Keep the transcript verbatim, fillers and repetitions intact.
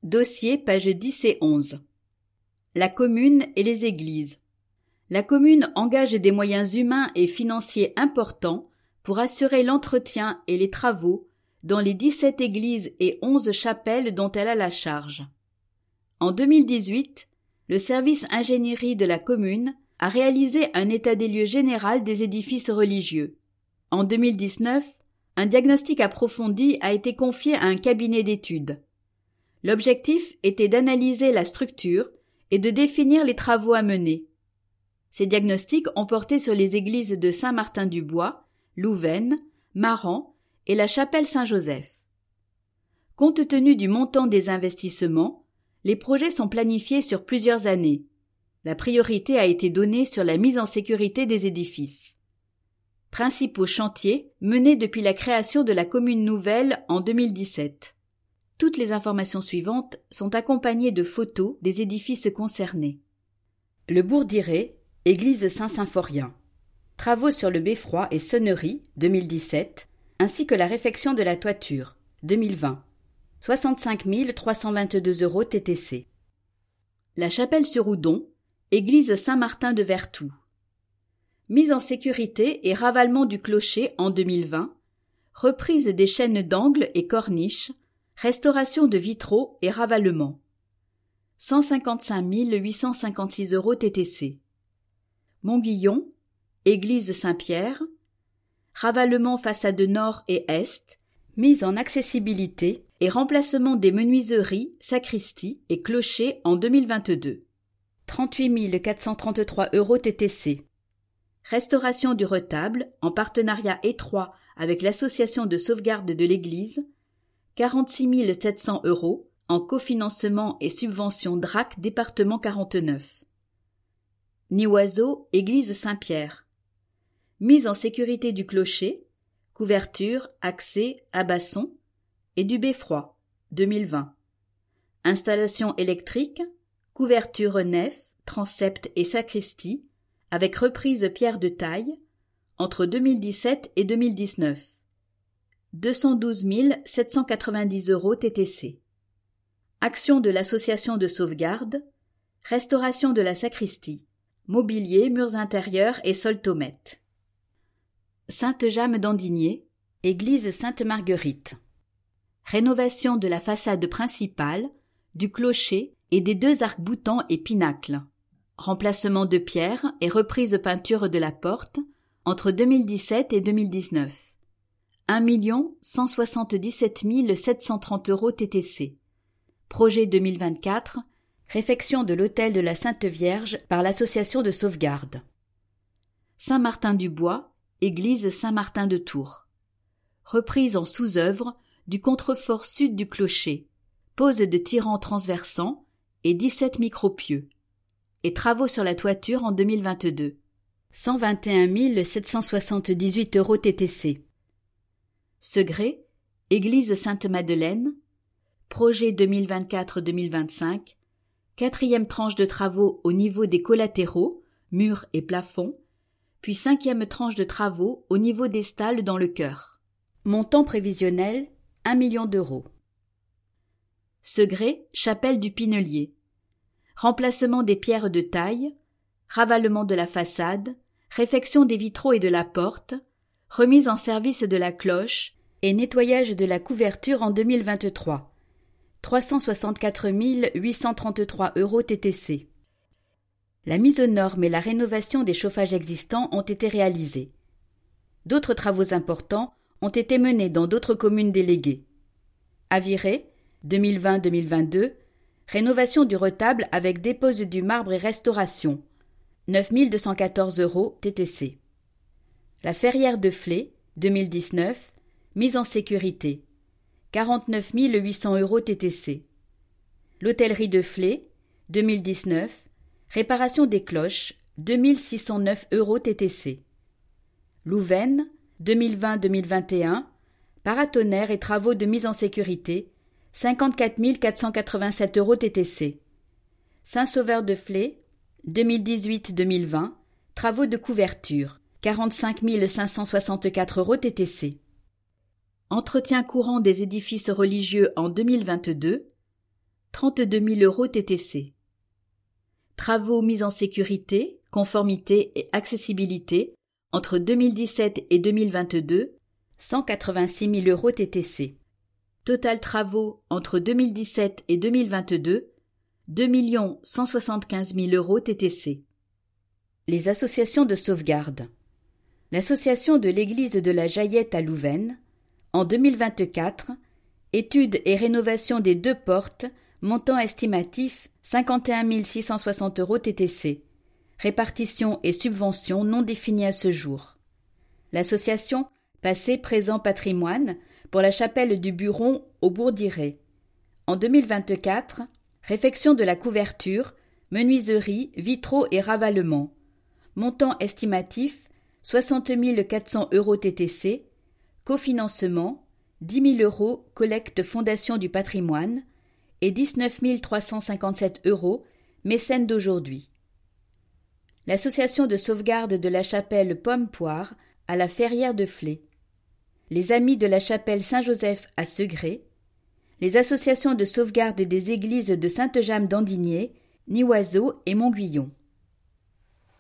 Dossier pages dix et onze. La commune et les églises. La commune engage des moyens humains et financiers importants pour assurer l'entretien et les travaux dans les dix-sept églises et onze chapelles dont elle a la charge. En deux mille dix-huit, le service ingénierie de la commune a réalisé un état des lieux général des édifices religieux. En deux mille dix-neuf, un diagnostic approfondi a été confié à un cabinet d'études. L'objectif était d'analyser la structure et de définir les travaux à mener. Ces diagnostics ont porté sur les églises de Saint-Martin-du-Bois, Louvaine, Maran et la chapelle Saint-Joseph. Compte tenu du montant des investissements, les projets sont planifiés sur plusieurs années. La priorité a été donnée sur la mise en sécurité des édifices. Principaux chantiers menés depuis la création de la commune nouvelle en deux mille dix-sept. Toutes les informations suivantes sont accompagnées de photos des édifices concernés. Le Bourg-d'Iré, église Saint-Symphorien. Travaux sur le beffroi et sonnerie, deux mille dix-sept, ainsi que la réfection de la toiture, deux mille vingt. soixante-cinq mille trois cent vingt-deux euros T T C. La Chapelle-sur-Oudon, église Saint-Martin de Vertou. Mise en sécurité et ravalement du clocher en deux mille vingt, reprise des chaînes d'angle et corniches, restauration de vitraux et ravalement. cent cinquante-cinq mille huit cent cinquante-six euros T T C. Montguillon, église Saint-Pierre, ravalement façade nord et est, mise en accessibilité et remplacement des menuiseries, sacristie et clocher en deux mille vingt-deux. trente-huit mille quatre cent trente-trois euros T T C. Restauration du retable en partenariat étroit avec l'association de sauvegarde de l'église, quarante-six mille sept cents euros en cofinancement et subvention D R A C département quarante-neuf. Nioiseau, église Saint-Pierre. Mise en sécurité du clocher, couverture, accès, abasson et du beffroi, deux mille vingt. Installation électrique, couverture nef, transept et sacristie, avec reprise pierre de taille, entre deux mille dix-sept et deux mille dix-neuf. deux cent douze mille sept cent quatre-vingt-dix euros T T C. Action de l'association de sauvegarde, restauration de la sacristie, mobilier, murs intérieurs et soltomètre. Sainte-Jamme d'Andigné, église Sainte-Marguerite. Rénovation de la façade principale, du clocher et des deux arcs-boutants et pinacles. Remplacement de pierre et reprise peinture de la porte entre deux mille dix-sept et deux mille dix-neuf. un million cent soixante-dix-sept mille sept cent trente euros T T C. Projet deux mille vingt-quatre, réfection de l'autel de la Sainte Vierge par l'association de sauvegarde. Saint-Martin-du-Bois, église Saint-Martin de Tours. Reprise en sous-œuvre du contrefort sud du clocher, pose de tirants transversants et dix-sept micropieux. Et travaux sur la toiture en deux mille vingt-deux. cent vingt et un mille sept cent soixante-dix-huit euros T T C. Segré, église Sainte-Madeleine, projet deux mille vingt-quatre deux mille vingt-cinq, quatrième tranche de travaux au niveau des collatéraux, murs et plafonds, puis cinquième tranche de travaux au niveau des stalles dans le chœur. Montant prévisionnel, un million d'euros. Segré, chapelle du Pinelier. Remplacement des pierres de taille, ravalement de la façade, réfection des vitraux et de la porte, remise en service de la cloche et nettoyage de la couverture en deux mille vingt-trois. trois cent soixante-quatre mille huit cent trente-trois euros T T C. La mise aux normes et la rénovation des chauffages existants ont été réalisées. D'autres travaux importants ont été menés dans d'autres communes déléguées. Aviré, deux mille vingt deux mille vingt-deux, rénovation du retable avec dépose du marbre et restauration, neuf mille deux cent quatorze euros T T C. La Ferrière de Flé, deux mille dix-neuf, mise en sécurité, quarante-neuf mille huit cents euros T T C. L'hôtellerie de Flé, deux mille dix-neuf, réparation des cloches, deux mille six cent neuf euros T T C. Louvaine, deux mille vingt deux mille vingt et un, paratonnerre et travaux de mise en sécurité, cinquante-quatre mille quatre cent quatre-vingt-sept euros T T C. Saint-Sauveur-de-Flé, deux mille dix-huit deux mille vingt, travaux de couverture, quarante-cinq mille cinq cent soixante-quatre euros T T C. Entretien courant des édifices religieux en deux mille vingt-deux, trente-deux mille euros T T C. Travaux mis en sécurité, conformité et accessibilité entre deux mille dix-sept et deux mille vingt-deux, cent quatre-vingt-six mille euros T T C. Total travaux entre deux mille dix-sept et deux mille vingt-deux, deux millions cent soixante-quinze mille euros T T C. Les associations de sauvegarde. L'association de l'église de la Jaillette à Louvain, en deux mille vingt-quatre, étude et rénovation des deux portes, montant estimatif cinquante et un mille six cent soixante euros T T C. Répartition et subvention non définie à ce jour. L'association Passé Présent Patrimoine pour la chapelle du Buron au Bourg-d'Iré. En deux mille vingt-quatre, réfection de la couverture, menuiserie, vitraux et ravalement. Montant estimatif soixante mille quatre cents euros T T C. Cofinancement dix mille euros collecte Fondation du patrimoine et dix-neuf mille trois cent cinquante-sept euros mécène d'aujourd'hui. L'association de sauvegarde de la chapelle Pomme-Poire à la Ferrière de Flé. Les Amis de la chapelle Saint-Joseph à Segré. Les associations de sauvegarde des églises de Sainte-Jamme d'Andigné, Nioiseau et Montguillon.